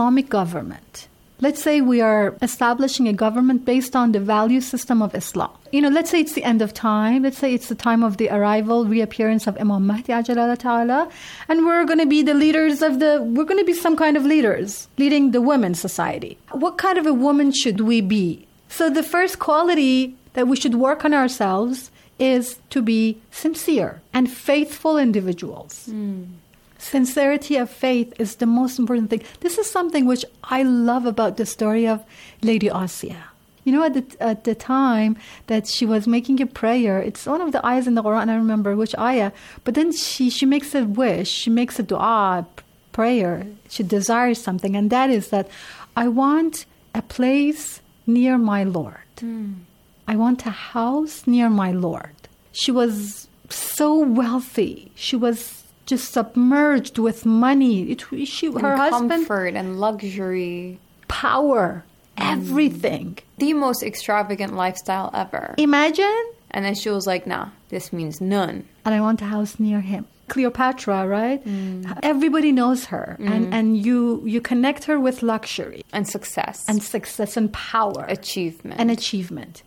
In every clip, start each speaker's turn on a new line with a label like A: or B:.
A: Islamic government. Let's say we are establishing a government based on the value system of Islam. Let's say it's the end of time. Let's say it's the time of the reappearance of Imam Mahdi Ajalala Ta'ala. And we're going to be the leaders we're going to be some kind of leaders leading the women's society. What kind of a woman should we be? So the first quality that we should work on ourselves is to be sincere and faithful individuals. Sincerity of faith is the most important thing. This is something which I love about the story of Lady Asiya. At the time that she was making a prayer, it's one of the ayahs in the Quran, I don't remember which ayah, but then she makes a wish, she makes a dua, prayer, she desires something, and that is that I want a place near my Lord. I want a house near my Lord. She was so wealthy. She was just submerged with money. Her husband,
B: comfort and luxury,
A: power, everything.
B: The most extravagant lifestyle ever.
A: Imagine.
B: And then she was like, nah, this means none.
A: And I want a house near him. Cleopatra, right? Everybody knows her. And you connect her with luxury.
B: And success.
A: And power.
B: Achievement.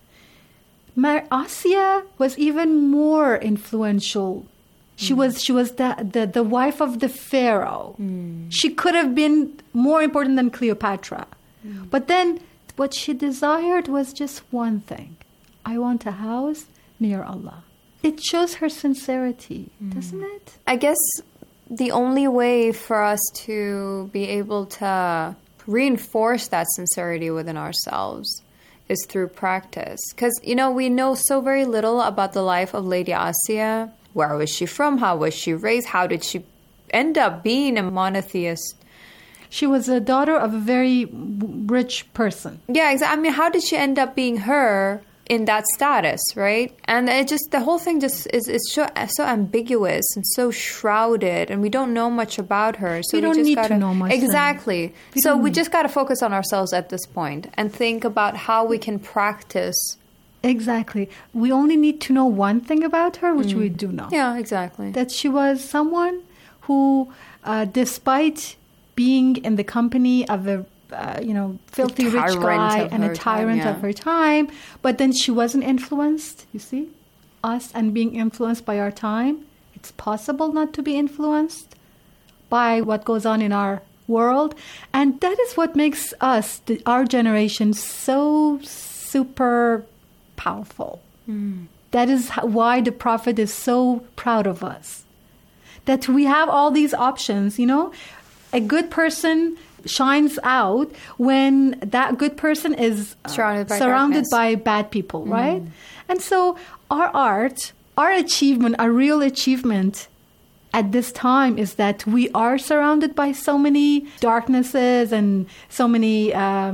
A: Asiya was even more influential. She was the wife of the pharaoh. She could have been more important than Cleopatra. But then what she desired was just one thing. I want a house near Allah. It shows her sincerity, doesn't it?
B: I guess the only way for us to be able to reinforce that sincerity within ourselves is through practice. Because, we know so very little about the life of Lady Asiya. Where was she from? How was she raised? How did she end up being a monotheist?
A: She was a daughter of a very rich person.
B: Yeah, exactly. I mean, how did she end up being her in that status, right? And the whole thing just is so ambiguous and so shrouded, and we don't know much about her. So
A: we don't need to know much.
B: Exactly. So we just got to focus on ourselves at this point and think about how we can practice.
A: Exactly. We only need to know one thing about her, which we do know.
B: Yeah, exactly.
A: That she was someone who, despite being in the company of a filthy rich guy and a tyrant of her time, but then she wasn't influenced. You see, us and being influenced by our time, it's possible not to be influenced by what goes on in our world, and that is what makes us, our generation, so super powerful. That is why the Prophet is so proud of us, that we have all these options. A good person shines out when that good person is surrounded by bad people, right? And so our art, our achievement, our real achievement at this time is that we are surrounded by so many darknesses and so many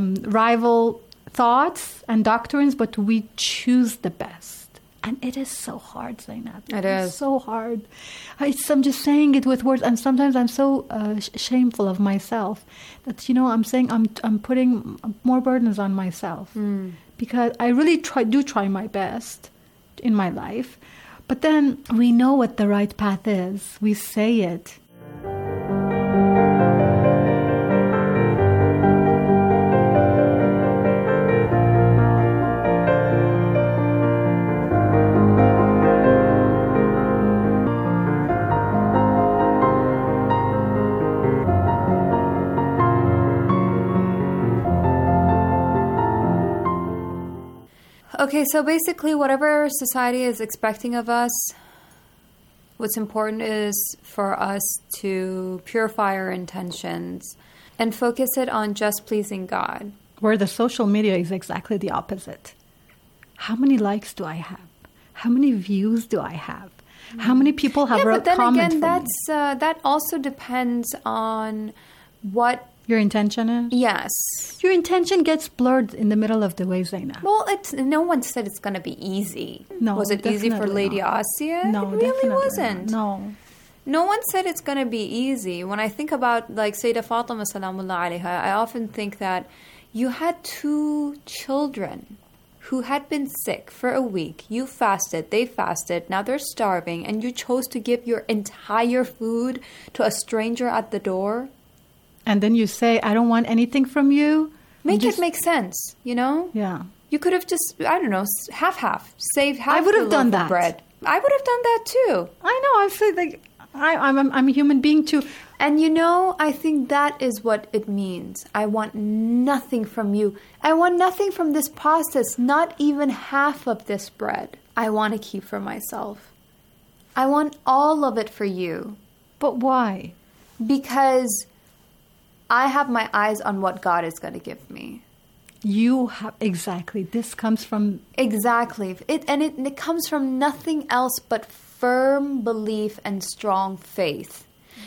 A: rival thoughts and doctrines, but we choose the best. And it is so hard, Zainab.
B: It is.
A: So hard. I'm just saying it with words, and sometimes I'm so shameful of myself that, I'm saying I'm putting more burdens on myself because I really try my best in my life. But then we know what the right path is. We say it.
B: Okay, so basically whatever society is expecting of us, what's important is for us to purify our intentions and focus it on just pleasing God.
A: Where the social media is exactly the opposite. How many likes do I have? How many views do I have? How many people have wrote comments?
B: But then again, that also depends on what
A: your intention is?
B: Yes.
A: Your intention gets blurred in the middle of the way, Zainab.
B: Well, no one said it's going to be easy.
A: No,
B: was it easy for Lady Asiya?
A: No,
B: it really wasn't.
A: No.
B: No one said it's going to be easy. When I think about like Sayyidah Fatima salamullah alayha, I often think that you had 2 children who had been sick for a week. You fasted, they fasted, now they're starving, and you chose to give your entire food to a stranger at the door.
A: and then you say, I don't want anything from you.
B: Make it make sense, you know?
A: Yeah.
B: You could have just, I don't know, half. Save half
A: I would have
B: the
A: done
B: loaf of
A: that.
B: bread. I would have done that too.
A: I know. I feel like I'm a human being too.
B: And you know, I think that is what it means. I want nothing from you. I want nothing from this pastas, not even half of this bread. I want to keep for myself. I want all of it for you.
A: But why?
B: Because I have my eyes on what God is going to give me.
A: You have, exactly. This comes from...
B: Exactly. It comes from nothing else but firm belief and strong faith.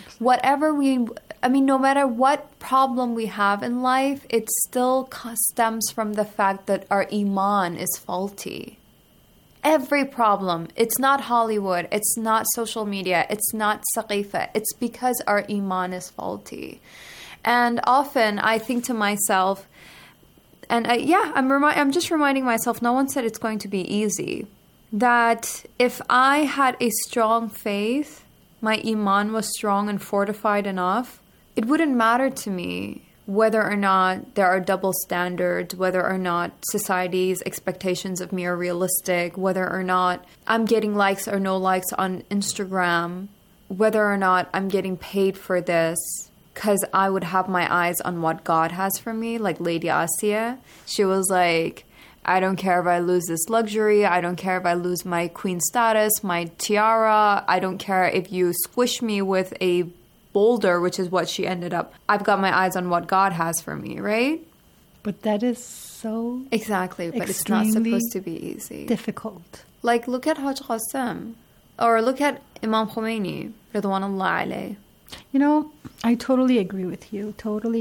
B: No matter what problem we have in life, it still stems from the fact that our iman is faulty. Every problem, it's not Hollywood, it's not social media, it's not saqifa, it's because our iman is faulty. And often I think to myself, and I'm just reminding myself, no one said it's going to be easy, that if I had a strong faith, my iman was strong and fortified enough, it wouldn't matter to me whether or not there are double standards, whether or not society's expectations of me are realistic, whether or not I'm getting likes or no likes on Instagram, whether or not I'm getting paid for this, because I would have my eyes on what God has for me, like Lady Asiya. She was like, I don't care if I lose this luxury. I don't care if I lose my queen status, my tiara. I don't care if you squish me with a boulder, which is what she ended up. I've got my eyes on what God has for me, right?
A: But that is so...
B: Exactly, but it's not supposed to be easy.
A: Difficult.
B: Like, look at Hajj Qasim. Or look at Imam Khomeini, Ridwanullah alayh.
A: You know, I totally agree with you.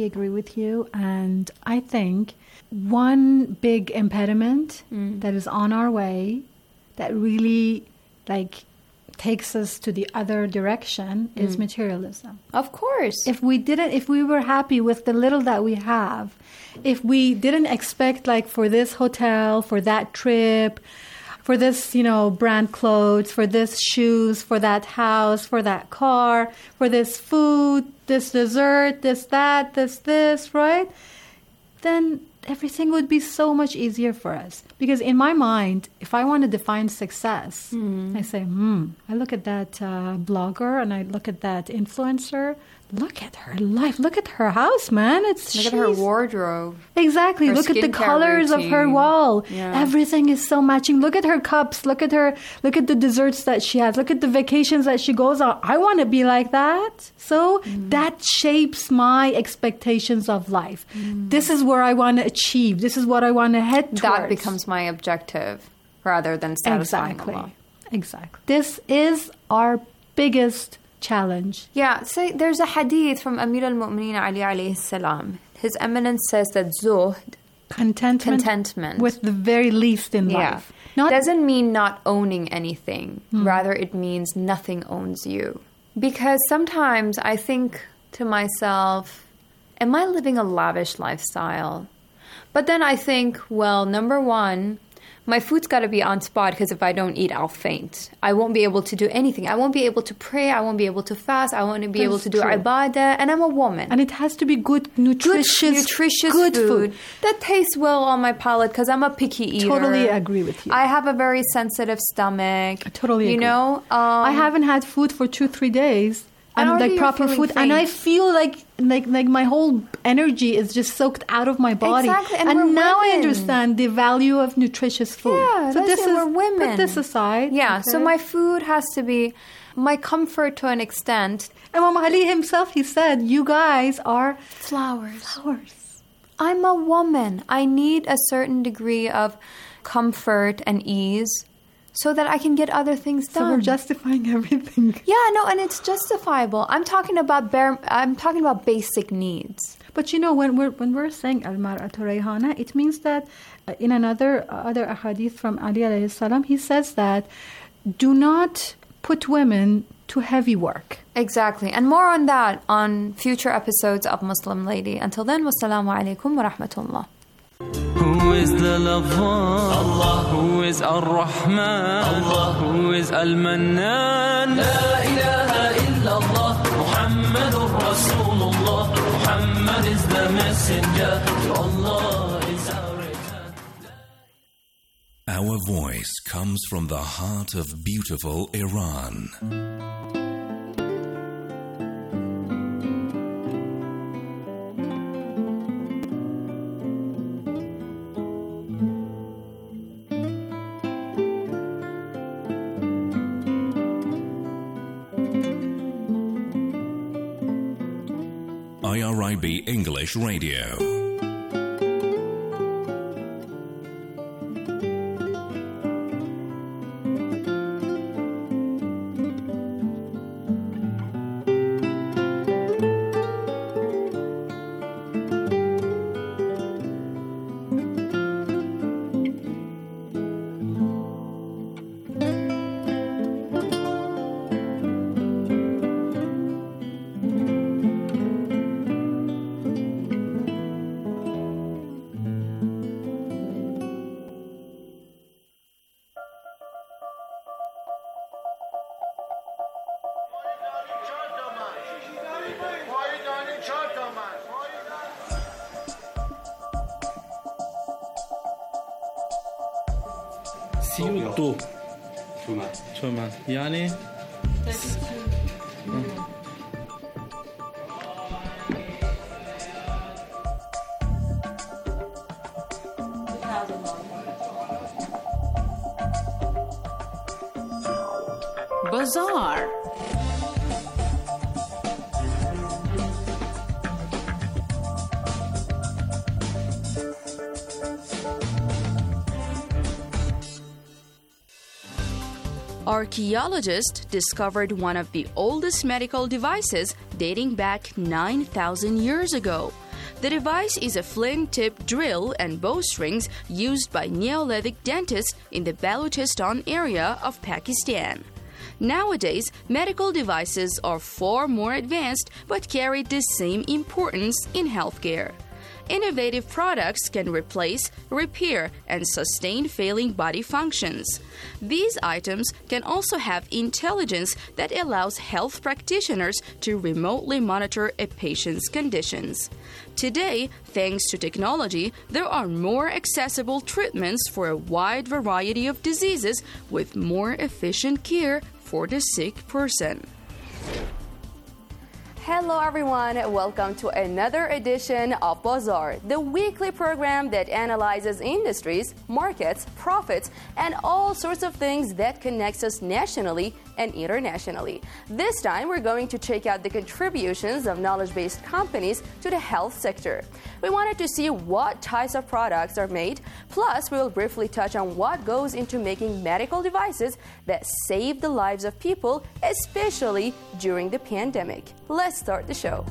A: And I think one big impediment that is on our way, that really, takes us to the other direction is materialism.
B: Of course.
A: If we were happy with the little that we have, if we didn't expect for this hotel, for that trip, for this, brand clothes, for this shoes, for that house, for that car, for this food, this dessert, this, that, this, right? Then everything would be so much easier for us. Because in my mind, if I want to define success, I say, I look at that blogger and I look at that influencer. Look at her life. Look at her house, man.
B: Look at her wardrobe.
A: Exactly. Look at the colors of her wall.
B: Yeah.
A: Everything is so matching. Look at her cups. Look at the desserts that she has. Look at the vacations that she goes on. I want to be like that. So that shapes my expectations of life. This is where I want to achieve. This is what I want to head towards.
B: That becomes my objective rather than satisfying Allah.
A: Exactly. This is our biggest challenge.
B: Yeah, there's a hadith from Amir al-Mu'mineen Ali alayhi salam. His Eminence says that zuhd, contentment
A: with the very least in life,
B: doesn't mean not owning anything. Rather, it means nothing owns you. Because sometimes I think to myself, am I living a lavish lifestyle? But then I think, well, number one, my food's got to be on spot, because if I don't eat, I'll faint. I won't be able to do anything. I won't be able to pray. I won't be able to fast. I won't be able to do ibadah. And I'm a woman.
A: And it has to be good, nutritious good food.
B: That tastes well on my palate, because I'm a picky eater.
A: Totally agree with you.
B: I have a very sensitive stomach.
A: I totally agree.
B: You know?
A: I haven't had food for 2-3 days. And proper food,
B: faint.
A: and I feel like my whole energy is just soaked out of my body.
B: Exactly,
A: and now I understand the value of nutritious food.
B: Yeah,
A: so
B: we're women.
A: Put this aside.
B: Yeah,
A: okay?
B: so my food has to be my comfort to an extent.
A: Imam Ali himself, he said, "You guys are
B: flowers.
A: I'm
B: a woman. I need a certain degree of comfort and ease, so that I can get other things done."
A: So we're justifying everything.
B: Yeah, no, and it's justifiable. I'm talking about basic needs.
A: But when we're saying al-mar'atu rayhana, it means that in other ahadith from Ali alayhi salam, he says that do not put women to heavy work.
B: Exactly. And more on that on future episodes of Muslim Lady. Until then, wassalamu alaikum wa rahmatullah.
C: Who is the lover? Allah. Who is Ar-Rahman? Allah. Who is Al-Mannan? La ilaha illallah. Muhammadur Rasulullah. Muhammad messenger. To Allah is our return.
D: Our voice comes from the heart of beautiful Iran. IRIB English Radio.
E: دو تومن یعنی
F: Bazaar. Archaeologists discovered one of the oldest medical devices dating back 9,000 years ago. The device is a flint-tipped drill and bowstrings used by Neolithic dentists in the Balochistan area of Pakistan. Nowadays, medical devices are far more advanced but carry the same importance in healthcare. Innovative products can replace, repair, and sustain failing body functions. These items can also have intelligence that allows health practitioners to remotely monitor a patient's conditions. Today, thanks to technology, there are more accessible treatments for a wide variety of diseases with more efficient care for the sick person.
G: Hello everyone, welcome to another edition of Bazaar, the weekly program that analyzes industries, markets, profits, and all sorts of things that connects us nationally and internationally. This time we're going to check out the contributions of knowledge-based companies to the health sector. We wanted to see what types of products are made, plus we will briefly touch on what goes into making medical devices that save the lives of people, especially during the pandemic. Let's start the show.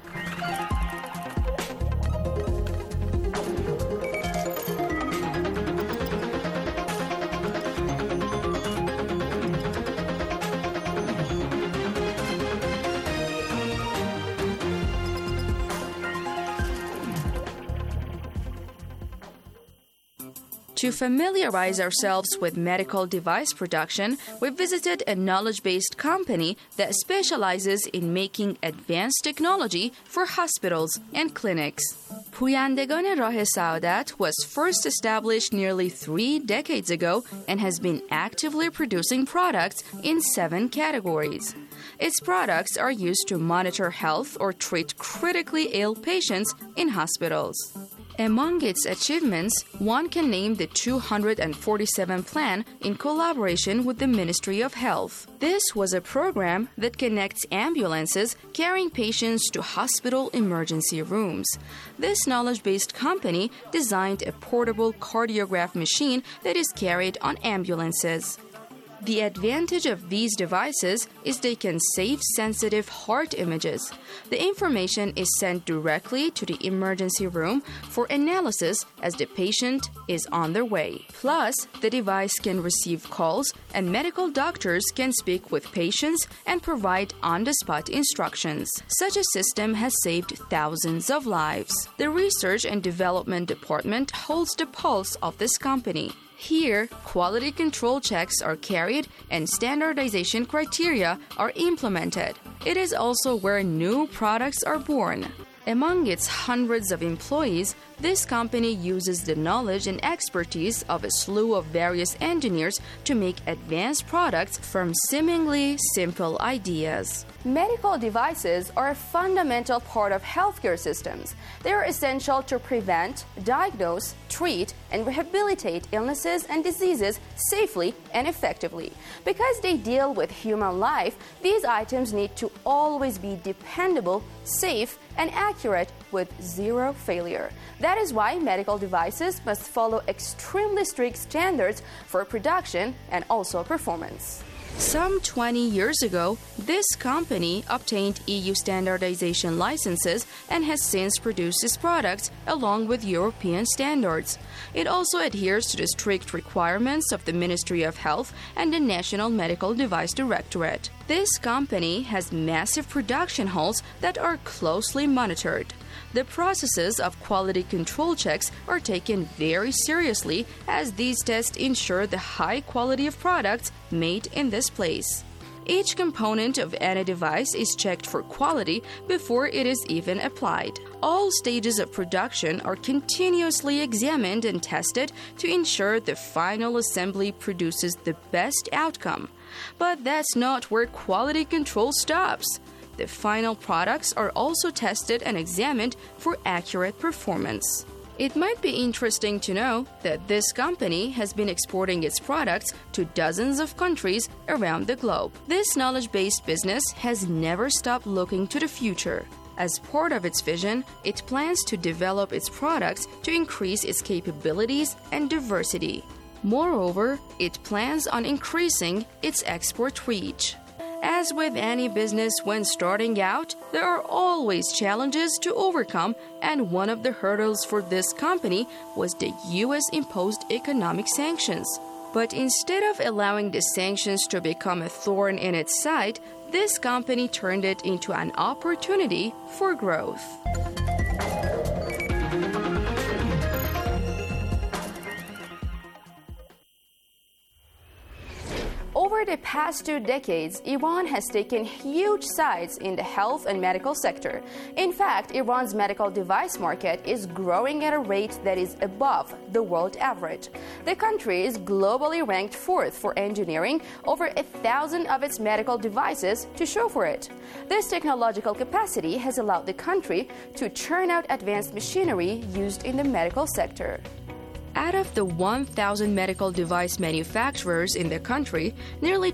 F: To familiarize ourselves with medical device production, we visited a knowledge-based company that specializes in making advanced technology for hospitals and clinics. Puyandegan Rah Saadat was first established nearly 3 decades ago and has been actively producing products in 7 categories. Its products are used to monitor health or treat critically ill patients in hospitals. Among its achievements, one can name the 247 plan in collaboration with the Ministry of Health. This was a program that connects ambulances carrying patients to hospital emergency rooms. This knowledge-based company designed a portable cardiograph machine that is carried on ambulances. The advantage of these devices is they can save sensitive heart images. The information is sent directly to the emergency room for analysis as the patient is on their way. Plus, the device can receive calls and medical doctors can speak with patients and provide on-the-spot instructions. Such a system has saved thousands of lives. The Research and Development Department holds the pulse of this company. Here, quality control checks are carried and standardization criteria are implemented. It is also where new products are born. Among its hundreds of employees, this company uses the knowledge and expertise of a slew of various engineers to make advanced products from seemingly simple ideas.
G: Medical devices are a fundamental part of healthcare systems. They are essential to prevent, diagnose, treat, and rehabilitate illnesses and diseases safely and effectively. Because they deal with human life, these items need to always be dependable, safe, and accurate with zero failure. That is why medical devices must follow extremely strict standards for production and also performance.
F: Some 20 years ago, this company obtained EU standardization licenses and has since produced its products along with European standards. It also adheres to the strict requirements of the Ministry of Health and the National Medical Device Directorate. This company has massive production halls that are closely monitored. The processes of quality control checks are taken very seriously, as these tests ensure the high quality of products made in this place. Each component of any device is checked for quality before it is even applied. All stages of production are continuously examined and tested to ensure the final assembly produces the best outcome. But that's not where quality control stops. The final products are also tested and examined for accurate performance. It might be interesting to know that this company has been exporting its products to dozens of countries around the globe. This knowledge-based business has never stopped looking to the future. As part of its vision, it plans to develop its products to increase its capabilities and diversity. Moreover, it plans on increasing its export reach. As with any business when starting out, there are always challenges to overcome, and one of the hurdles for this company was the US-imposed economic sanctions. But instead of allowing the sanctions to become a thorn in its side, this company turned it into an opportunity for growth.
G: Over the past 2 decades, Iran has taken huge strides in the health and medical sector. In fact, Iran's medical device market is growing at a rate that is above the world average. The country is globally ranked 4th for engineering, over 1,000 of its medical devices to show for it. This technological capacity has allowed the country to churn out advanced machinery used in the medical sector.
F: Out of the 1,000 medical device manufacturers in the country, nearly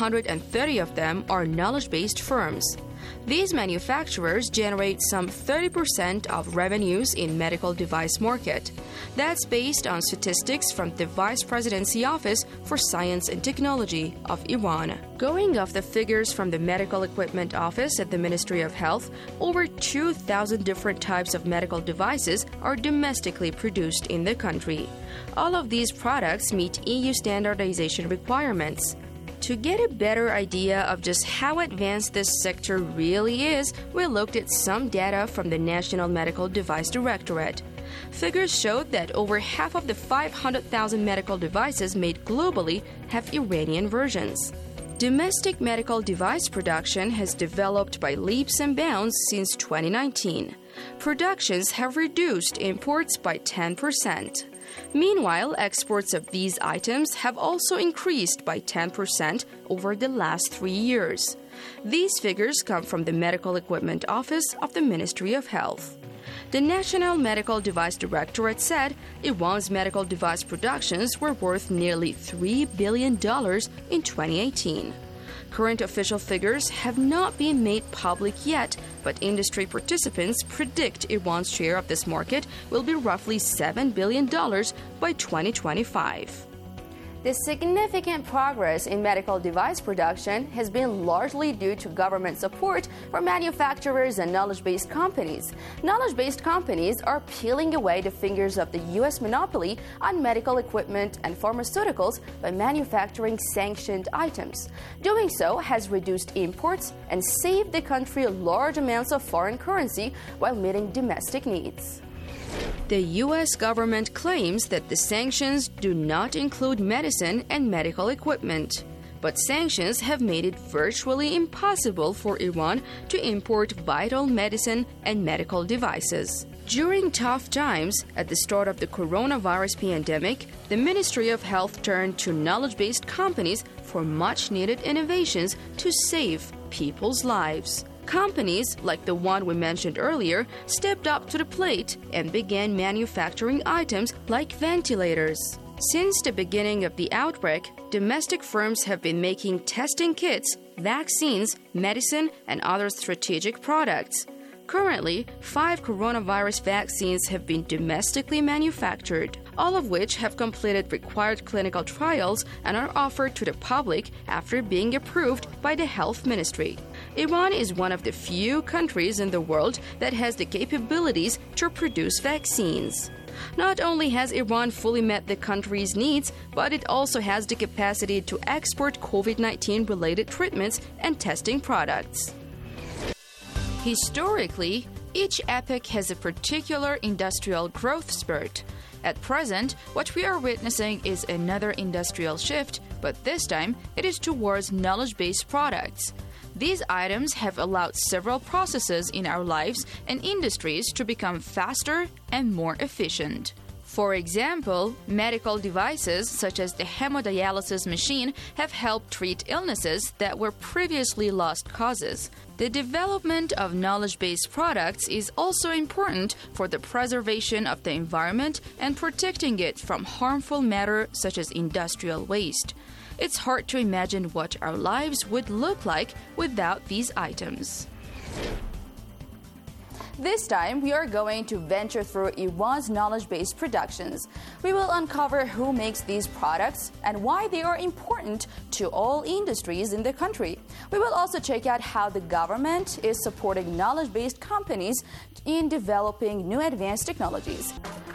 F: 230 of them are knowledge-based firms. These manufacturers generate some 30% of revenues in medical device market. That's based on statistics from the Vice Presidency Office for Science and Technology of Iran. Going off the figures from the Medical Equipment Office at the Ministry of Health, over 2,000 different types of medical devices are domestically produced in the country. All of these products meet EU standardization requirements. To get a better idea of just how advanced this sector really is, we looked at some data from the National Medical Device Directorate. Figures showed that over half of the 500,000 medical devices made globally have Iranian versions. Domestic medical device production has developed by leaps and bounds since 2019. Productions have reduced imports by 10%. Meanwhile, exports of these items have also increased by 10% over the last 3 years. These figures come from the Medical Equipment Office of the Ministry of Health. The National Medical Device Directorate said Iran's medical device productions were worth nearly $3 billion in 2018. Current official figures have not been made public yet, but industry participants predict Iran's share of this market will be roughly $7 billion by 2025.
G: The significant progress in medical device production has been largely due to government support for manufacturers and knowledge-based companies. Knowledge-based companies are peeling away the fingers of the U.S. monopoly on medical equipment and pharmaceuticals by manufacturing sanctioned items. Doing so has reduced imports and saved the country large amounts of foreign currency while meeting domestic needs.
F: The U.S. government claims that the sanctions do not include medicine and medical equipment. but sanctions have made it virtually impossible for Iran to import vital medicine and medical devices. During tough times, at the start of the coronavirus pandemic, the Ministry of Health turned to knowledge-based companies for much-needed innovations to save people's lives. Companies, like the one we mentioned earlier, stepped up to the plate and began manufacturing items like ventilators. Since the beginning of the outbreak, domestic firms have been making testing kits, vaccines, medicine, and other strategic products. Currently, 5 coronavirus vaccines have been domestically manufactured, all of which have completed required clinical trials and are offered to the public after being approved by the Health Ministry. Iran is one of the few countries in the world that has the capabilities to produce vaccines. Not only has Iran fully met the country's needs, but it also has the capacity to export COVID-19 related treatments and testing products. Historically, each epoch has a particular industrial growth spurt. At present, what we are witnessing is another industrial shift, but this time it is towards knowledge-based products. These items have allowed several processes in our lives and industries to become faster and more efficient. For example, medical devices such as the hemodialysis machine have helped treat illnesses that were previously lost causes. The development of knowledge-based products is also important for the preservation of the environment and protecting it from harmful matter such as industrial waste. It's hard to imagine what our lives would look like without these items.
G: This time, we are going to venture through Iran's knowledge-based productions. We will uncover who makes these products and why they are important to all industries in the country. We will also check out how the government is supporting knowledge-based companies in developing new advanced technologies.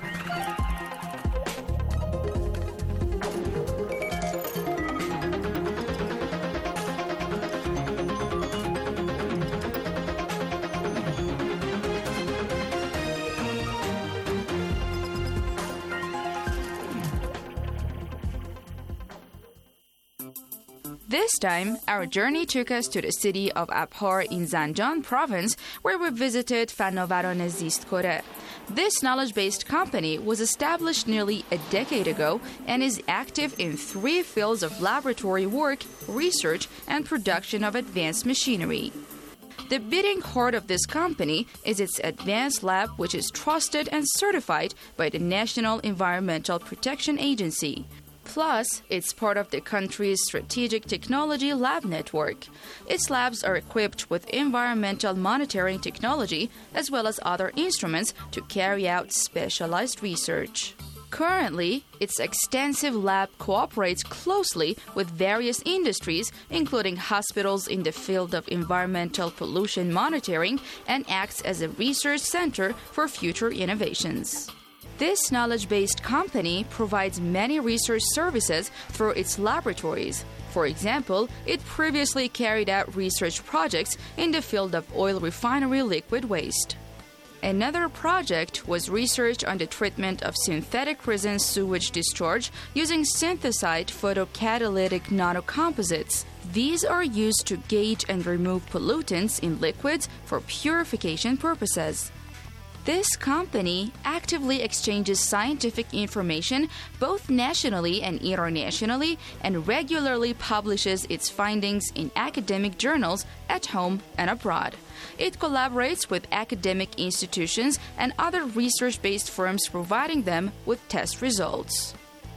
F: This time, our journey took us to the city of Abhar in Zanjan province, where we visited Fannavaran Zistkore. This knowledge-based company was established nearly a decade ago and is active in 3 fields of laboratory work, research, and production of advanced machinery. The beating heart of this company is its advanced lab, which is trusted and certified by the National Environmental Protection Agency. Plus, it's part of the country's strategic technology lab network. Its labs are equipped with environmental monitoring technology as well as other instruments to carry out specialized research. Currently, its extensive lab cooperates closely with various industries, including hospitals in the field of environmental pollution monitoring, and acts as a research center for future innovations. This knowledge-based company provides many research services through its laboratories. For example, it previously carried out research projects in the field of oil refinery liquid waste. Another project was research on the treatment of synthetic resin sewage discharge using synthesized photocatalytic nanocomposites. These are used to gauge and remove pollutants in liquids for purification purposes. This company actively exchanges scientific information both nationally and internationally and regularly publishes its findings in academic journals at home and abroad. It collaborates with academic institutions and other research-based firms, providing them with test results.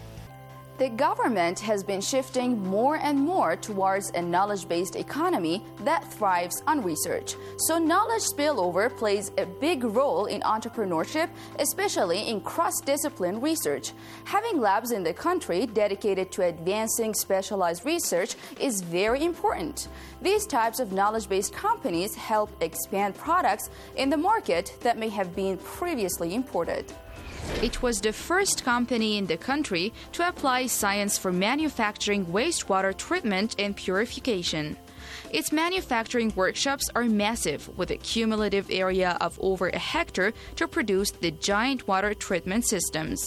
G: The government has been shifting more and more towards a knowledge-based economy that thrives on research. So knowledge spillover plays a big role in entrepreneurship, especially in cross-discipline research. Having labs in the country dedicated to advancing specialized research is very important. These types of knowledge-based companies help expand products in the market that may have been previously imported.
F: It was the first company in the country to apply science for manufacturing wastewater treatment and purification. Its manufacturing workshops are massive, with a cumulative area of over a hectare to produce the giant water treatment systems.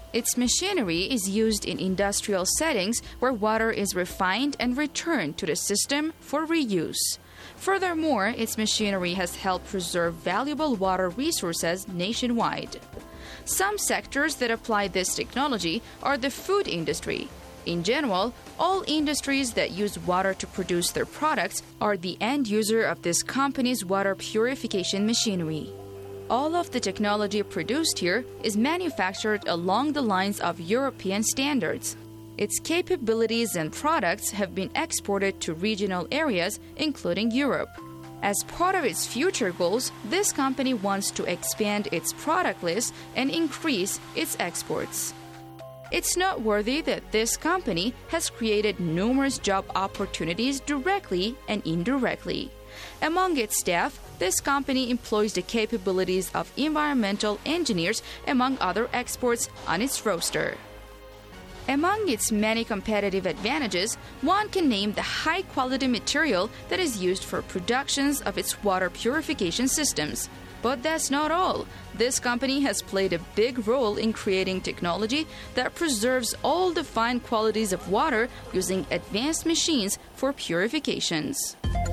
F: Its machinery is used in industrial settings where water is refined and returned to the system for reuse. Furthermore, its machinery has helped preserve valuable water resources nationwide. Some sectors that apply this technology are the food industry. In general, all industries that use water to produce their products are the end user of this company's water purification machinery. All of the technology produced here is manufactured along the lines of European standards. Its capabilities and products have been exported to regional areas, including Europe. As part of its future goals, this company wants to expand its product list and increase its exports. It's noteworthy that this company has created numerous job opportunities directly and indirectly. Among its staff, this company employs the capabilities of environmental engineers, among other experts, on its roster. Among its many competitive advantages, one can name the high-quality material that is used for productions of its water purification systems. But that's not all. This company has played a big role in creating technology that preserves all the fine qualities of water using advanced machines for purifications.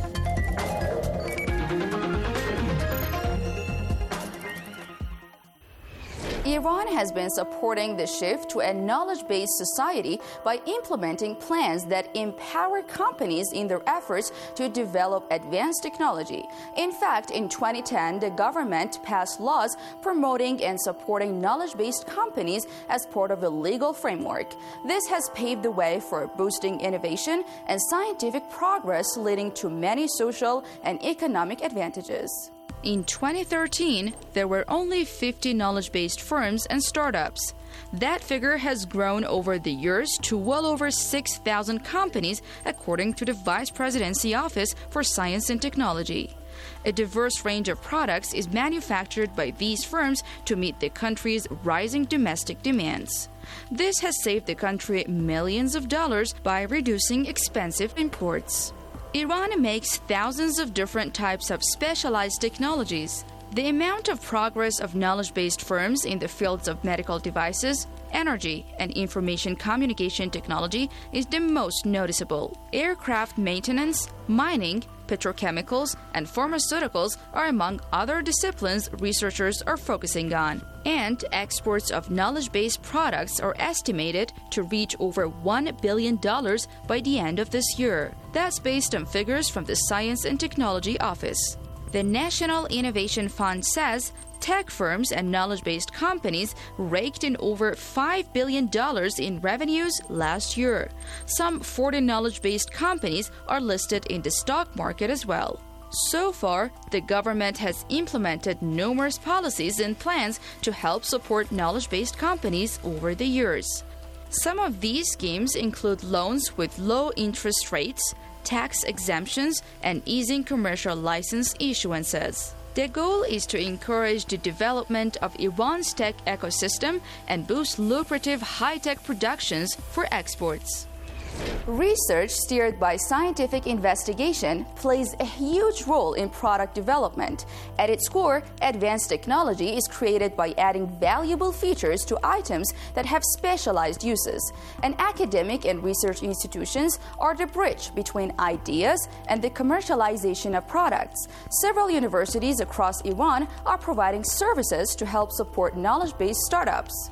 G: Iran has been supporting the shift to a knowledge-based society by implementing plans that empower companies in their efforts to develop advanced technology. In fact, in 2010, the government passed laws promoting and supporting knowledge-based companies as part of a legal framework. This has paved the way for boosting innovation and scientific progress, leading to many social and economic advantages.
F: In 2013, there were only 50 knowledge-based firms and startups. That figure has grown over the years to well over 6,000 companies, according to the Vice Presidency Office for Science and Technology. A diverse range of products is manufactured by these firms to meet the country's rising domestic demands. This has saved the country millions of dollars by reducing expensive imports. Iran makes thousands of different types of specialized technologies. The amount of progress of knowledge-based firms in the fields of medical devices, energy, and information communication technology is the most noticeable. Aircraft maintenance, mining, petrochemicals, and pharmaceuticals are among other disciplines researchers are focusing on. And exports of knowledge-based products are estimated to reach over $1 billion by the end of this year. That's based on figures from the Science and Technology Office. The National Innovation Fund says tech firms and knowledge-based companies raked in over $5 billion in revenues last year. Some 40 knowledge-based companies are listed in the stock market as well. So far, the government has implemented numerous policies and plans to help support knowledge-based companies over the years. Some of these schemes include loans with low interest rates, tax exemptions, and easing commercial license issuances. The goal is to encourage the development of Iran's tech ecosystem and boost lucrative high-tech productions for exports.
G: Research steered by scientific investigation plays a huge role in product development. At its core, advanced technology is created by adding valuable features to items that have specialized uses. And academic and research institutions are the bridge between ideas and the commercialization of products. Several universities across Iran are providing services to help support knowledge-based startups.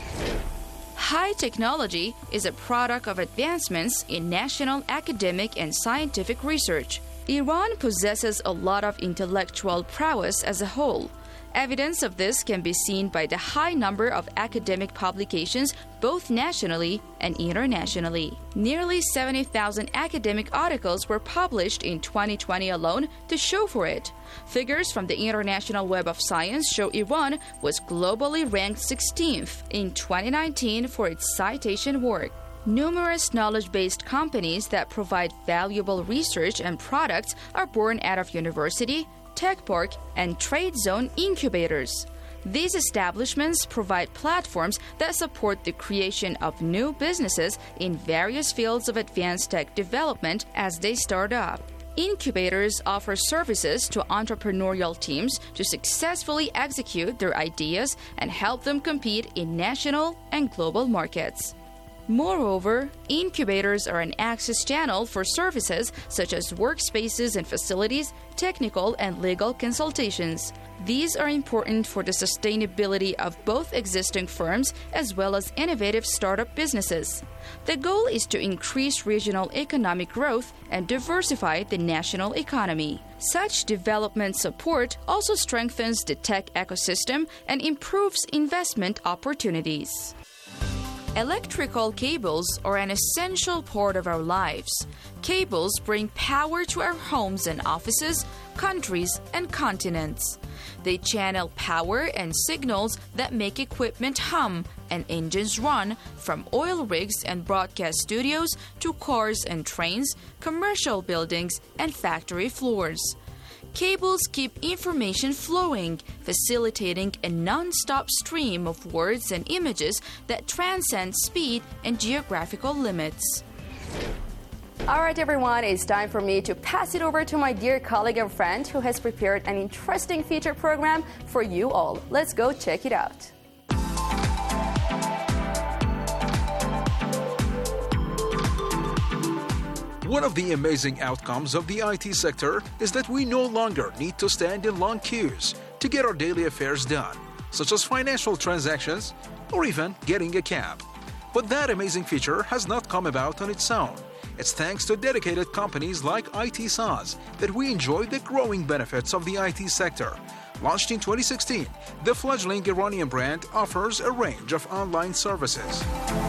F: High technology is a product of advancements in national academic and scientific research. Iran possesses a lot of intellectual prowess as a whole. Evidence of this can be seen by the high number of academic publications both nationally and internationally. Nearly 70,000 academic articles were published in 2020 alone to show for it. Figures from the International Web of Science show Iran was globally ranked 16th in 2019 for its citation work. Numerous knowledge-based companies that provide valuable research and products are born out of university, tech park, and trade zone incubators. These establishments provide platforms that support the creation of new businesses in various fields of advanced tech development as they start up. Incubators offer services to entrepreneurial teams to successfully execute their ideas and help them compete in national and global markets. Moreover, incubators are an access channel for services such as workspaces and facilities, technical and legal consultations. These are important for the sustainability of both existing firms as well as innovative startup businesses. The goal is to increase regional economic growth and diversify the national economy. Such development support also strengthens the tech ecosystem and improves investment opportunities. Electrical cables are an essential part of our lives. Cables bring power to our homes and offices, countries, and continents. They channel power and signals that make equipment hum and engines run, from oil rigs and broadcast studios to cars and trains, commercial buildings, and factory floors. Cables keep information flowing, facilitating a non-stop stream of words and images that transcend speed and geographical limits.
G: All right, everyone, it's time for me to pass it over to my dear colleague and friend who has prepared an interesting feature program for you all. Let's go check it out.
H: One of the amazing outcomes of the IT sector is that we no longer need to stand in long queues to get our daily affairs done, such as financial transactions or even getting a cab. But that amazing feature has not come about on its own. It's thanks to dedicated companies like ITSaaS that we enjoy the growing benefits of the IT sector. Launched in 2016, the fledgling Iranian brand offers a range of online services.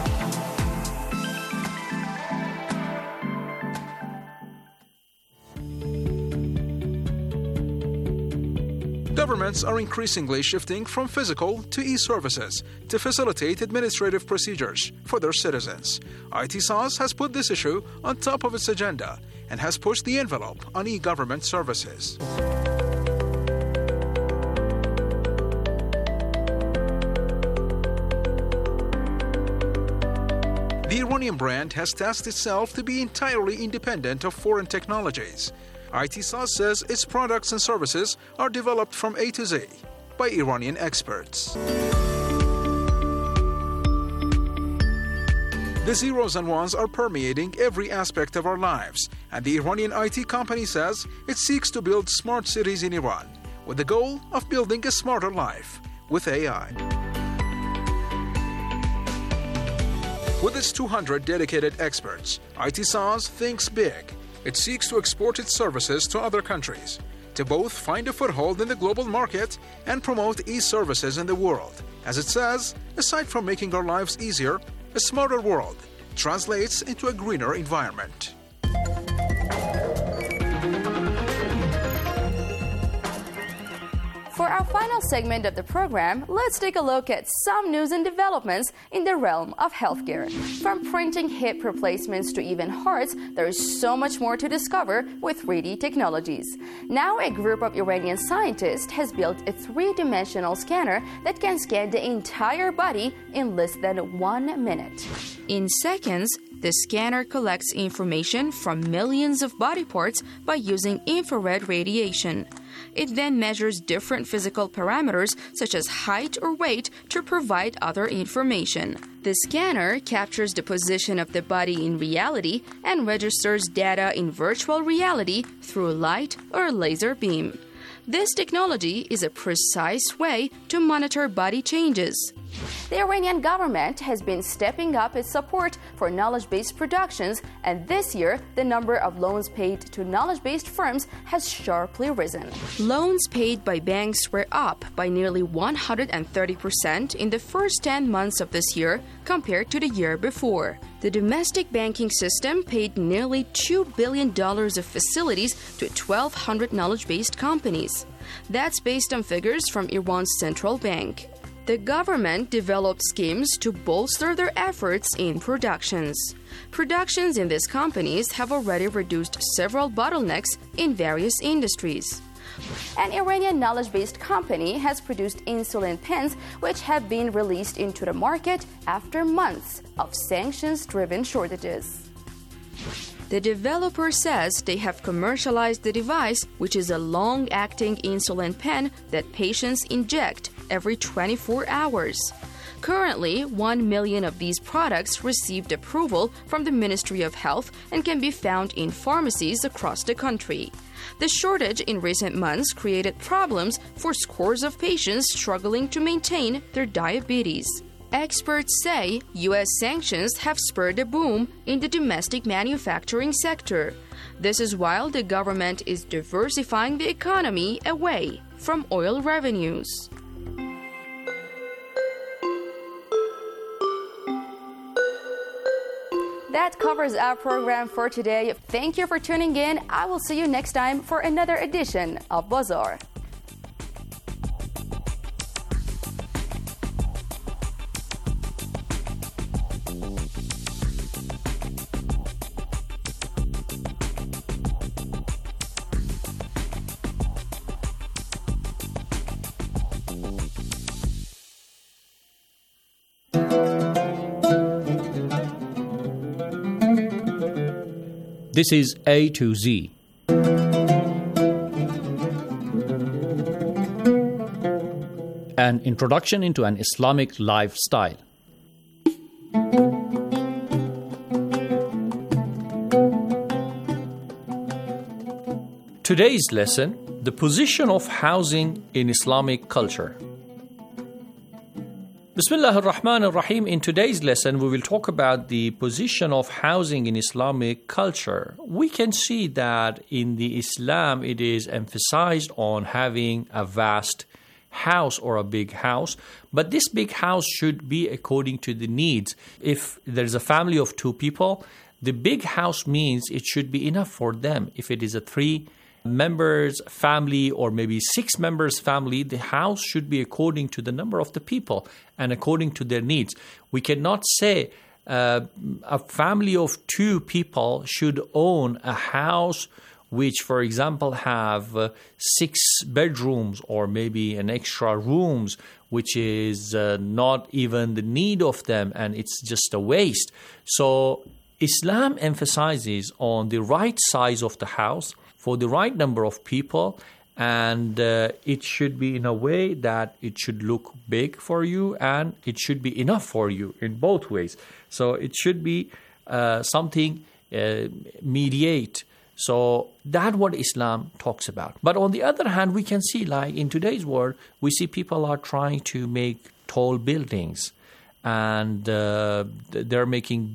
H: Governments are increasingly shifting from physical to e-services to facilitate administrative procedures for their citizens. ITSaaS has put this issue on top of its agenda and has pushed the envelope on e-government services. The Iranian brand has tasked itself to be entirely independent of foreign technologies. ITSaaS says its products and services are developed from A to Z by Iranian experts. The zeros and ones are permeating every aspect of our lives, and the Iranian IT company says it seeks to build smart cities in Iran with the goal of building a smarter life with AI. With its 200 dedicated experts, ITSaaS thinks big. It seeks to export its services to other countries, to both find a foothold in the global market and promote e-services in the world. As it says, aside from making our lives easier, a smarter world translates into a greener environment.
G: For our final segment of the program, let's take a look at some news and developments in the realm of healthcare. From printing hip replacements to even hearts, there is so much more to discover with 3D technologies. Now, a group of Iranian scientists has built a 3-dimensional scanner that can scan the entire body in less than 1 minute.
F: In seconds, the scanner collects information from millions of body parts by using infrared radiation. It then measures different physical parameters such as height or weight to provide other information. The scanner captures the position of the body in reality and registers data in virtual reality through light or laser beam. This technology is a precise way to monitor body changes.
G: The Iranian government has been stepping up its support for knowledge-based productions, and this year, the number of loans paid to knowledge-based firms has sharply risen.
F: Loans paid by banks were up by nearly 130% in the first 10 months of this year compared to the year before. The domestic banking system paid nearly $2 billion of facilities to 1,200 knowledge-based companies. That's based on figures from Iran's central bank. The government developed schemes to bolster their efforts in productions. Productions in these companies have already reduced several bottlenecks in various industries.
G: An Iranian knowledge-based company has produced insulin pens which have been released into the market after months of sanctions-driven shortages.
F: The developer says they have commercialized the device, which is a long-acting insulin pen that patients inject every 24 hours. Currently, 1 million of these products received approval from the Ministry of Health and can be found in pharmacies across the country. The shortage in recent months created problems for scores of patients struggling to maintain their diabetes. Experts say U.S. sanctions have spurred a boom in the domestic manufacturing sector. This is while the government is diversifying the economy away from oil revenues.
G: That covers our program for today. Thank you for tuning in. I will see you next time for another edition of Bazaar.
I: This is A to Z. An introduction into an Islamic lifestyle. Today's lesson, the position of housing in Islamic culture. Bismillah ar-Rahman ar-Rahim. In today's lesson, we will talk about the position of housing in Islamic culture. We can see that in the Islam, it is emphasized on having a vast house or a big house, but this big house should be according to the needs. If there's a family of 2 people, the big house means it should be enough for them. If it is a 3 members family or maybe 6 members family, the house should be according to the number of the people and according to their needs. We cannot say a family of 2 people should own a house which, for example, have 6 bedrooms or maybe an extra rooms, which is not even the need of them and it's just a waste. So Islam emphasizes on the right size of the house for the right number of people, and it should be in a way that it should look big for you and it should be enough for you in both ways. So it should be something mediate. So that's what Islam talks about. But on the other hand, we can see, like in today's world, we see people are trying to make tall buildings, and they're making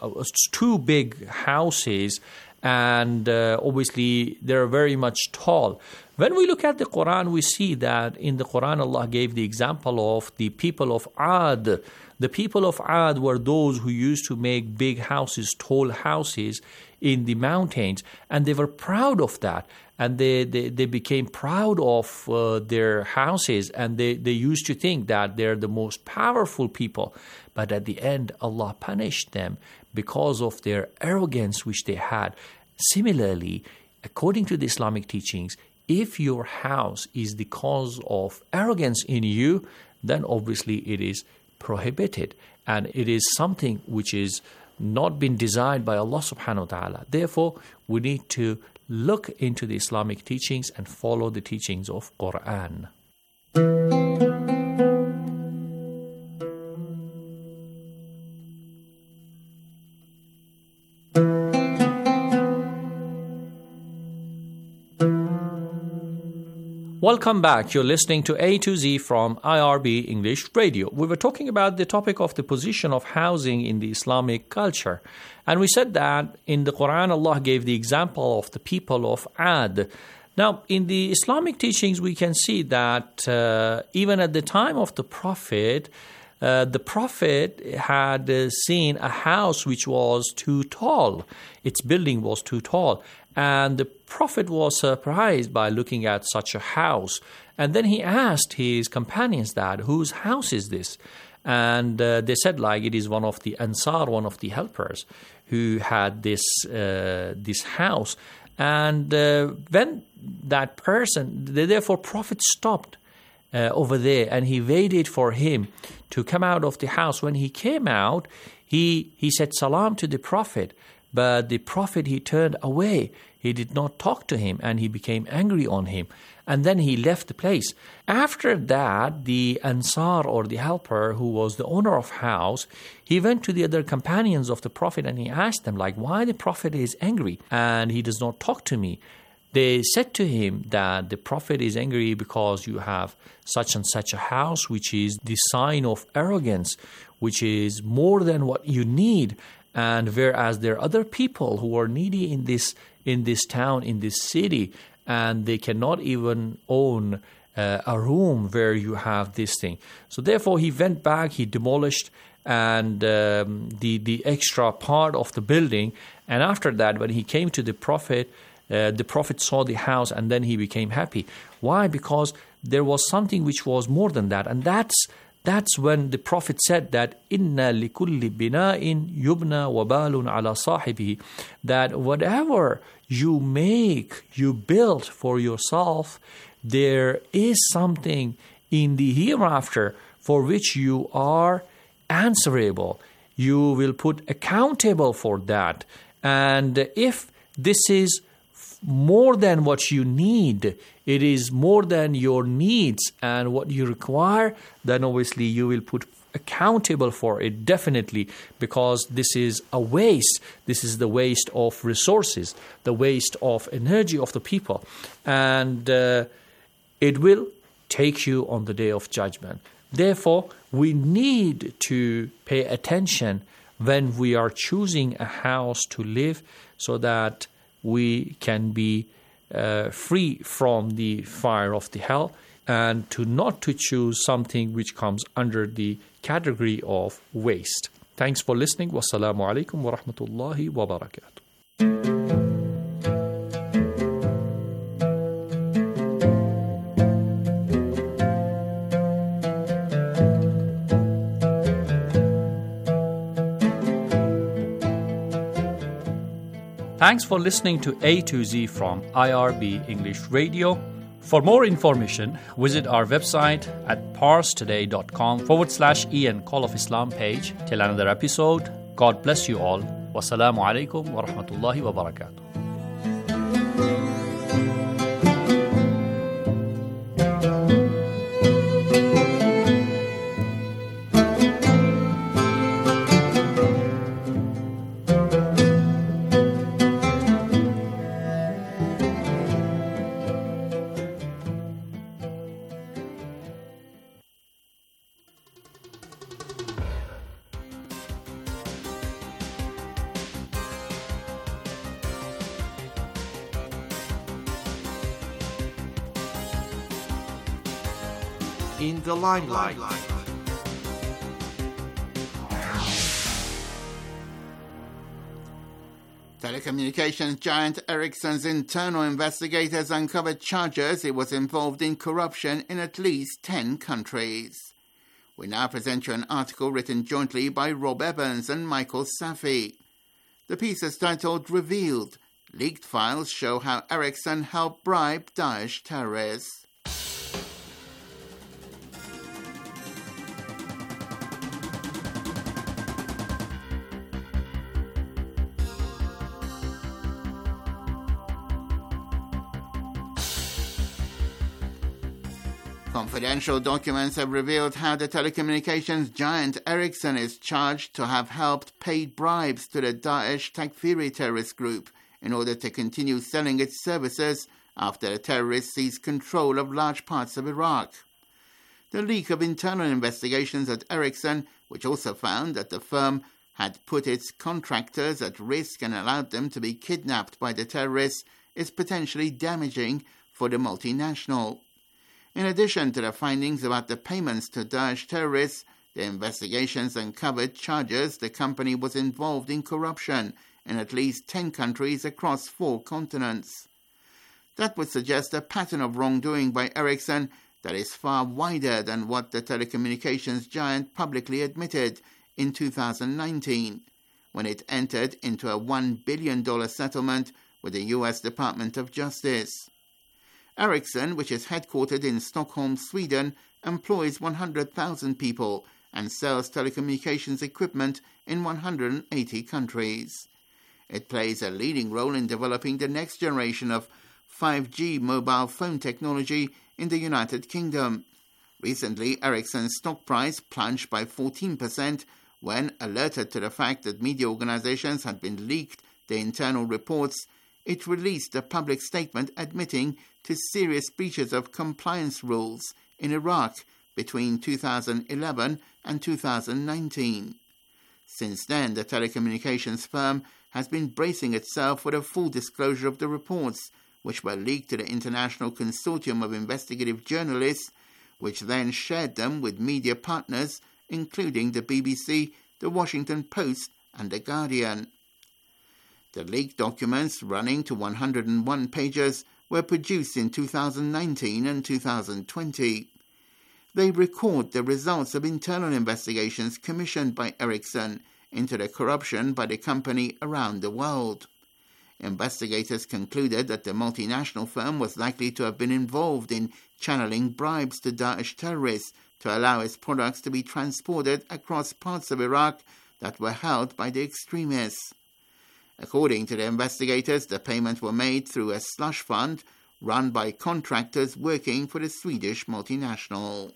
I: too big houses, and obviously they're very much tall. When we look at the Quran, we see that in the Quran Allah gave the example of the people of Ad. The people of Ad were those who used to make big houses, tall houses in the mountains, and they were proud of that. And they became proud of their houses, and they used to think that they're the most powerful people. But at the end, Allah punished them because of their arrogance which they had. Similarly, according to the Islamic teachings, if your house is the cause of arrogance in you, then obviously it is prohibited, and it is something which is not been designed by Allah subhanahu wa ta'ala. Therefore, we need to look into the Islamic teachings and follow the teachings of Quran. Welcome back. You're listening to A to Z from IRB English Radio. We were talking about the topic of the position of housing in the Islamic culture. And we said that in the Quran, Allah gave the example of the people of Ad. Now, in the Islamic teachings, we can see that even at the time of the Prophet had seen a house which was too tall. Its building was too tall. And the Prophet was surprised by looking at such a house. And then he asked his companions that, whose house is this? And they said, like, it is one of the Ansar, one of the helpers, who had this house. And when that person, therefore Prophet stopped over there, and he waited for him to come out of the house. When he came out, he said salam to the Prophet. But the Prophet, he turned away. He did not talk to him, and he became angry on him. And then he left the place. After that, the Ansar, or the helper, who was the owner of house, he went to the other companions of the Prophet and he asked them, like, why the Prophet is angry and he does not talk to me? They said to him that the Prophet is angry because you have such and such a house, which is the sign of arrogance, which is more than what you need. And whereas there are other people who are needy in this town, in this city, and they cannot even own a room where you have this thing. So therefore he went back, he demolished and the extra part of the building. And after that, when he came to the Prophet saw the house and then he became happy. Why? Because there was something which was more than that. And that's when the Prophet said that inna likulli bina'in yubna wabalun ala sahibihi, that whatever you make, you build for yourself, there is something in the hereafter for which you are answerable. You will put accountable for that. And if this is more than what you need, it is more than your needs and what you require, then obviously you will put accountable for it, definitely, because this is a waste. This is the waste of resources, the waste of energy of the people, and it will take you on the day of judgment. Therefore, we need to pay attention when we are choosing a house to live, so that we can be free from the fire of the hell, and not to choose something which comes under the category of waste. Thanks for listening. Wassalamu alaikum wa rahmatullahi wa barakatuh. Thanks for listening to A to Z from IRB English Radio. For more information, visit our website at parstoday.com/Ian Call of Islam page. Till another episode, God bless you all. Wassalamu alaikum wa rahmatullahi wa barakatuh.
J: In the limelight. Telecommunications giant Ericsson's internal investigators uncovered charges it was involved in corruption in at least 10 countries. We now present you an article written jointly by Rob Evans and Michael Safi. The piece is titled Revealed. Leaked files show how Ericsson helped bribe Daesh terrorists. Confidential documents have revealed how the telecommunications giant Ericsson is charged to have helped pay bribes to the Daesh Takfiri terrorist group in order to continue selling its services after the terrorists seized control of large parts of Iraq. The leak of internal investigations at Ericsson, which also found that the firm had put its contractors at risk and allowed them to be kidnapped by the terrorists, is potentially damaging for the multinational. In addition to the findings about the payments to Daesh terrorists, the investigations uncovered charges the company was involved in corruption in at least 10 countries across 4 continents. That would suggest a pattern of wrongdoing by Ericsson that is far wider than what the telecommunications giant publicly admitted in 2019, when it entered into a $1 billion settlement with the U.S. Department of Justice. Ericsson, which is headquartered in Stockholm, Sweden, employs 100,000 people and sells telecommunications equipment in 180 countries. It plays a leading role in developing the next generation of 5G mobile phone technology in the United Kingdom. Recently, Ericsson's stock price plunged by 14% when, alerted to the fact that media organizations had been leaked their internal reports. It released a public statement admitting to serious breaches of compliance rules in Iraq between 2011 and 2019. Since then, the telecommunications firm has been bracing itself for a full disclosure of the reports, which were leaked to the International Consortium of Investigative Journalists, which then shared them with media partners, including the BBC, the Washington Post, and The Guardian. The leaked documents, running to 101 pages, were produced in 2019 and 2020. They record the results of internal investigations commissioned by Ericsson into the corruption by the company around the world. Investigators concluded that the multinational firm was likely to have been involved in channeling bribes to Daesh terrorists to allow its products to be transported across parts of Iraq that were held by the extremists. According to the investigators, the payments were made through a slush fund run by contractors working for the Swedish multinational.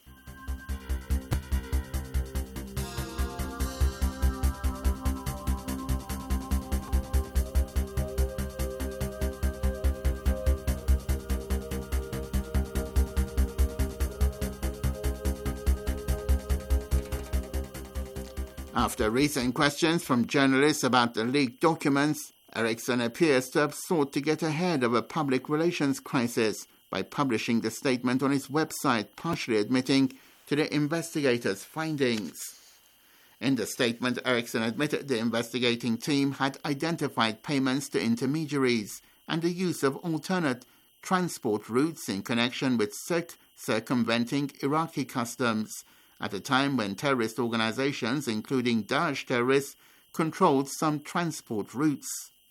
J: After recent questions from journalists about the leaked documents, Ericsson appears to have sought to get ahead of a public relations crisis by publishing the statement on its website, partially admitting to the investigators' findings. In the statement, Ericsson admitted the investigating team had identified payments to intermediaries and the use of alternate transport routes in connection with circumventing Iraqi customs, at a time when terrorist organizations, including Daesh terrorists, controlled some transport routes.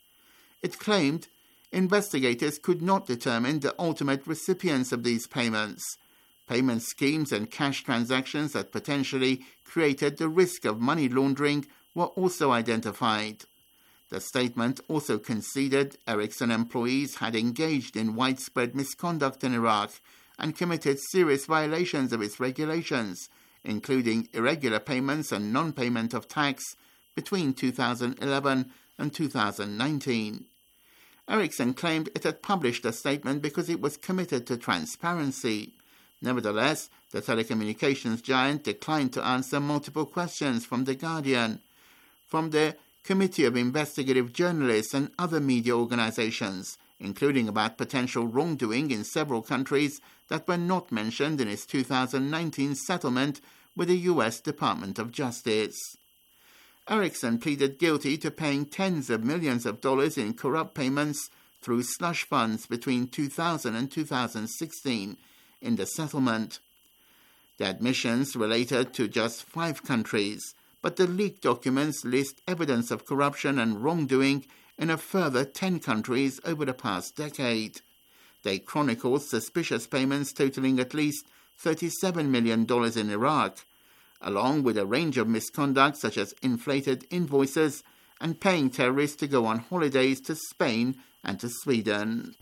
J: It claimed investigators could not determine the ultimate recipients of these payments. Payment schemes and cash transactions that potentially created the risk of money laundering were also identified. The statement also conceded Ericsson employees had engaged in widespread misconduct in Iraq and committed serious violations of its regulations, including irregular payments and non-payment of tax between 2011 and 2019. Ericsson claimed it had published the statement because it was committed to transparency. Nevertheless, the telecommunications giant declined to answer multiple questions from The Guardian, from the Committee of Investigative Journalists and other media organizations, including about potential wrongdoing in several countries that were not mentioned in its 2019 settlement with the U.S. Department of Justice. Ericsson pleaded guilty to paying tens of millions of dollars in corrupt payments through slush funds between 2000 and 2016 in the settlement. The admissions related to just 5 countries, but the leaked documents list evidence of corruption and wrongdoing in a further 10 countries over the past decade. They chronicle suspicious payments totaling at least $37 million in Iraq, along with a range of misconduct such as inflated invoices and paying terrorists to go on holidays to Spain and to Sweden.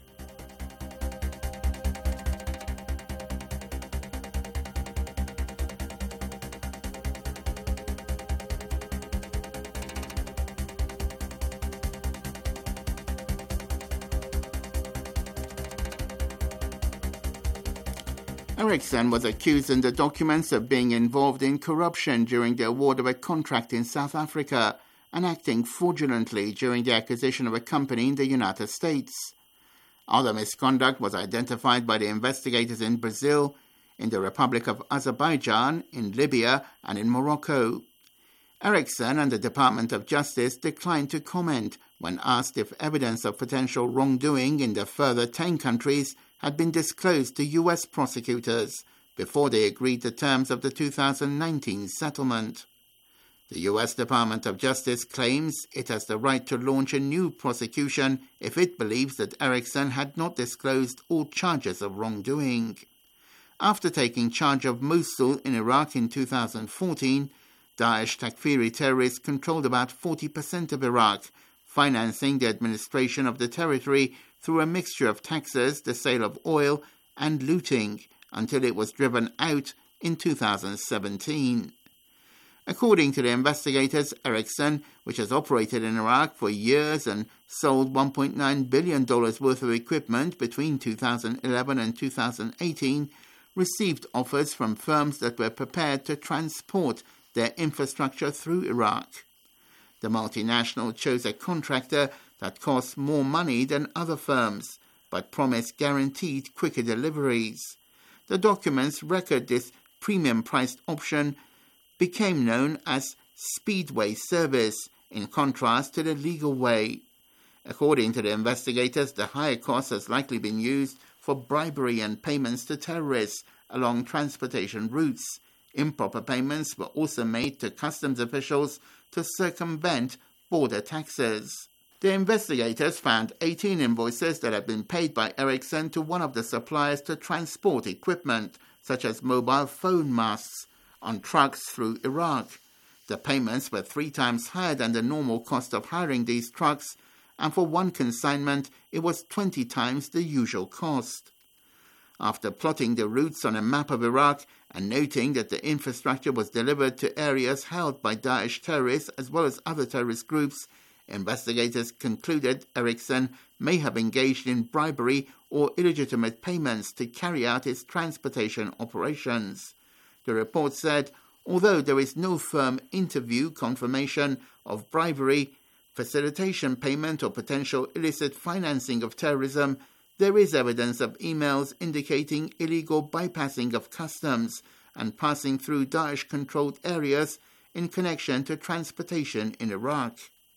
J: Ericsson was accused in the documents of being involved in corruption during the award of a contract in South Africa and acting fraudulently during the acquisition of a company in the United States. Other misconduct was identified by the investigators in Brazil, in the Republic of Azerbaijan, in Libya, and in Morocco. Ericsson and the Department of Justice declined to comment when asked if evidence of potential wrongdoing in the further 10 countries had been disclosed to U.S. prosecutors before they agreed the terms of the 2019 settlement. The U.S. Department of Justice claims it has the right to launch a new prosecution if it believes that Ericsson had not disclosed all charges of wrongdoing. After taking charge of Mosul in Iraq in 2014, Daesh Takfiri terrorists controlled about 40% of Iraq, financing the administration of the territory through a mixture of taxes, the sale of oil, and looting, until it was driven out in 2017. According to the investigators, Ericsson, which has operated in Iraq for years and sold $1.9 billion worth of equipment between 2011 and 2018, received offers from firms that were prepared to transport their infrastructure through Iraq. The multinational chose a contractor that cost more money than other firms, but promised guaranteed quicker deliveries. The documents record this premium-priced option became known as Speedway Service, in contrast to the legal way. According to the investigators, the higher cost has likely been used for bribery and payments to terrorists along transportation routes. Improper payments were also made to customs officials to circumvent border taxes. The investigators found 18 invoices that had been paid by Ericsson to one of the suppliers to transport equipment, such as mobile phone masts, on trucks through Iraq. The payments were 3 times higher than the normal cost of hiring these trucks, and for one consignment, it was 20 times the usual cost. After plotting the routes on a map of Iraq and noting that the infrastructure was delivered to areas held by Daesh terrorists as well as other terrorist groups, investigators concluded Ericsson may have engaged in bribery or illegitimate payments to carry out its transportation operations. The report said, although there is no firm interview confirmation of bribery, facilitation payment or potential illicit financing of terrorism, there is evidence of emails indicating illegal bypassing of customs and passing through Daesh-controlled areas in connection to transportation in Iraq.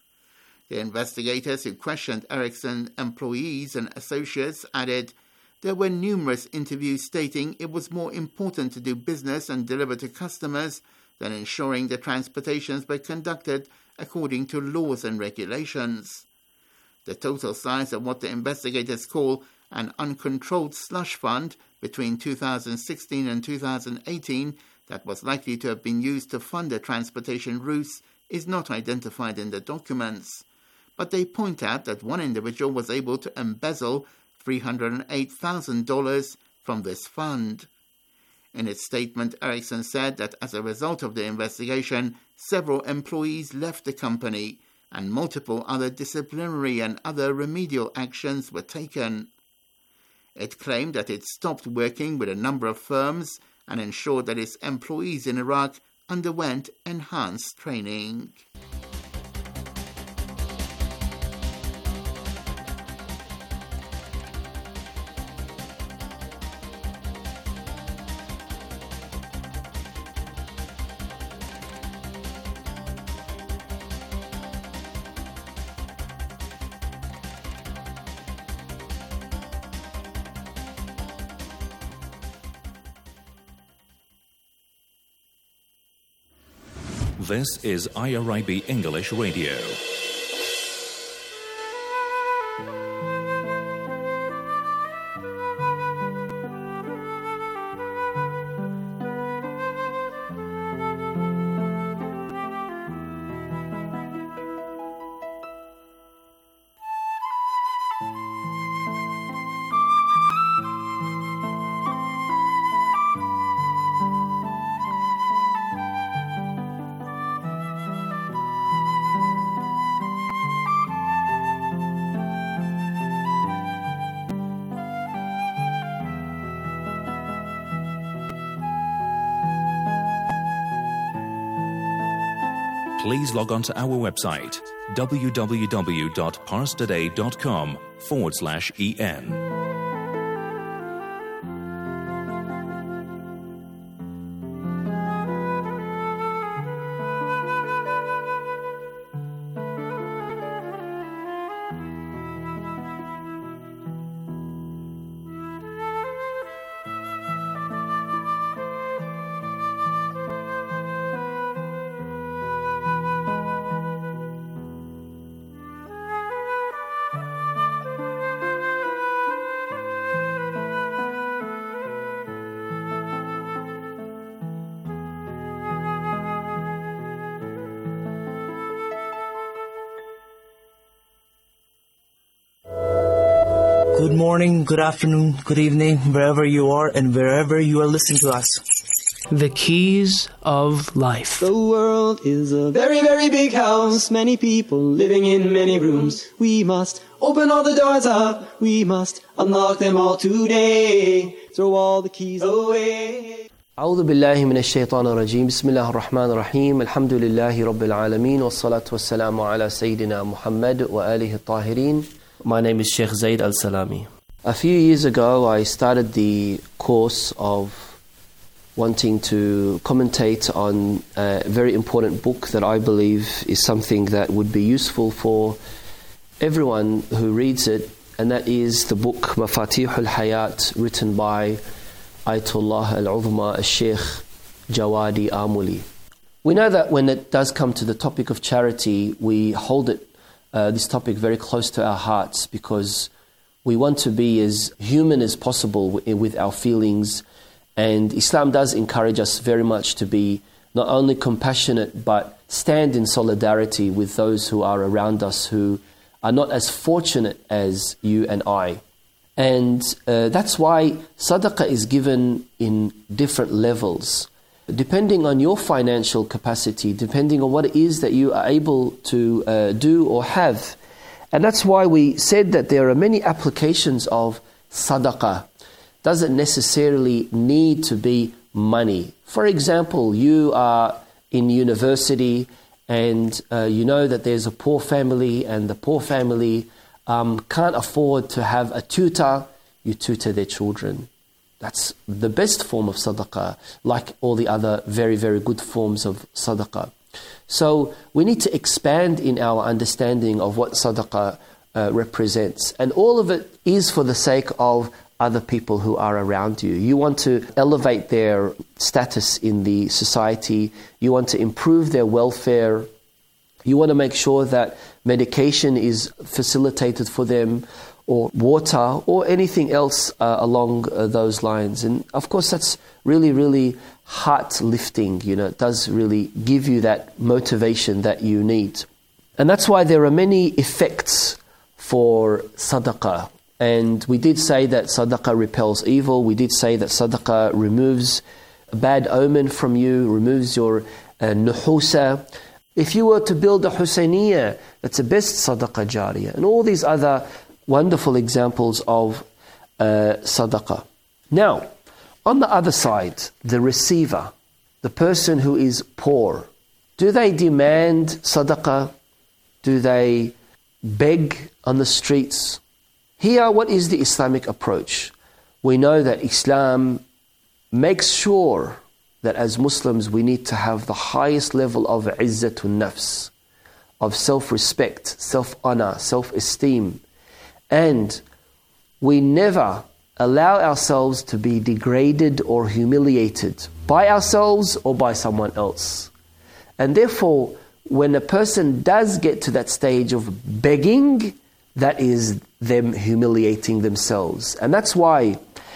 J: The investigators who questioned Ericsson employees and associates added, there were numerous interviews stating it was more important to do business and deliver to customers than ensuring the transportations were conducted according to laws and regulations. The total size of what the investigators call an uncontrolled slush fund between 2016 and 2018 that was likely to have been used to fund the transportation routes is not identified in the documents. But they point out that one individual was able to embezzle $308,000 from this fund. In its statement, Ericsson said that as a result of the investigation, several employees left the company and multiple other disciplinary and other remedial actions were taken. It claimed that it stopped working with a number of firms and ensured that its employees in Iraq underwent enhanced training.
D: This is IRIB English Radio. Please log on to our website, www.parstoday.com/en.
K: Good morning, good afternoon, good evening, wherever you are and wherever you are listening to us.
L: The keys of life.
M: The world is a very, very big house. Many people living in many rooms. We must open all the doors up. We must unlock them all today. Throw all the keys away.
N: أعوذ بالله من الشيطان الرجيم بسم الله الرحمن الرحيم الحمد لله رب العالمين والصلاة والسلام على سيدنا محمد وآله الطاهرين. My name is Sheikh Zaid Al-Salami. A few years ago I started the course of wanting to commentate on a very important book that I believe is something that would be useful for everyone who reads it, and that is the book Mafatih al-Hayat, written by Ayatollah al-Uzma al-Sheikh Jawadi Amuli. We know that when it does come to the topic of charity, we hold this topic very close to our hearts because we want to be as human as possible with our feelings. And Islam does encourage us very much to be not only compassionate but stand in solidarity with those who are around us who are not as fortunate as you and I. And that's why sadaqah is given in different levels. Depending on your financial capacity, depending on what it is that you are able to do or have. And that's why we said that there are many applications of sadaqah. Doesn't necessarily need to be money. For example, you are in university and you know that there's a poor family and the poor family can't afford to have a tutor. You tutor their children. That's the best form of sadaqah, like all the other very, very good forms of sadaqah. So we need to expand in our understanding of what sadaqah represents. And all of it is for the sake of other people who are around you. You want to elevate their status in the society. You want to improve their welfare. You want to make sure that medication is facilitated for them, or water, or anything else along those lines. And of course, that's really, really heart-lifting. You know, it does really give you that motivation that you need. And that's why there are many effects for sadaqah. And we did say that sadaqah repels evil. We did say that sadaqah removes a bad omen from you, removes your nuhusa. If you were to build a Husainiyah, that's the best sadaqah jariyah. And all these other wonderful examples of sadaqah. Now, on the other side, the receiver, the person who is poor, do they demand sadaqah? Do they beg on the streets? Here, what is the Islamic approach? We know that Islam makes sure that as Muslims we need to have the highest level of izzatun nafs, of self-respect, self-honor, self-esteem. And we never allow ourselves to be degraded or humiliated by ourselves or by someone else. And therefore, when a person does get to that stage of begging, that is them humiliating themselves. And that's why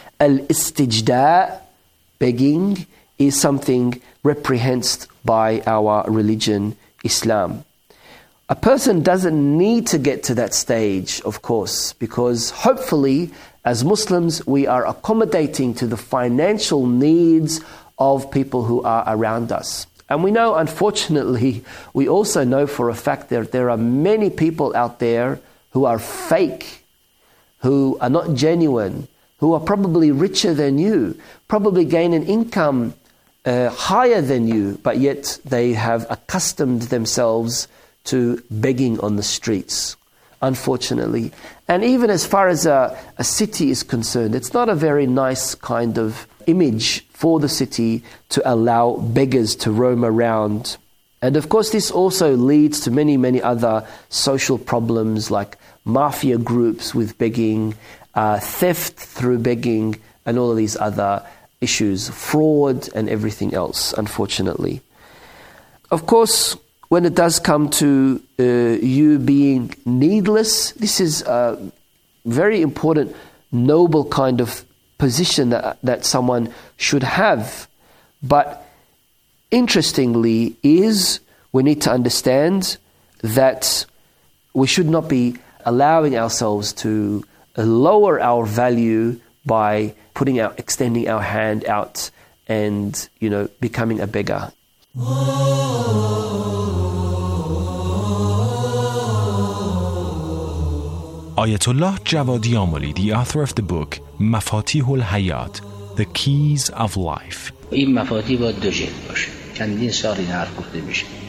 N: al-istijda', begging, is something reprehended by our religion, Islam. A person doesn't need to get to that stage, of course, because hopefully, as Muslims, we are accommodating to the financial needs of people who are around us. And we know, unfortunately, we also know for a fact that there are many people out there who are fake, who are not genuine, who are probably richer than you, probably gain an income higher than you, but yet they have accustomed themselves to begging on the streets, unfortunately. And even as far as a city is concerned, it's not a very nice kind of image for the city to allow beggars to roam around. And of course, this also leads to many, many other social problems like mafia groups with begging, theft through begging, and all of these other issues, fraud and everything else, unfortunately. Of course, when it does come to you being needless, this is a very important, noble kind of position that someone should have. But interestingly is we need to understand that we should not be allowing ourselves to lower our value by extending our hand out and, becoming a beggar.
O: Ayatollah Javadi Amoli, the author of the book Mafatihul Hayat, The Keys of Life.
P: این مفاتیح باید 2 جلد باشه. چندین سال این حرف گفته میشه.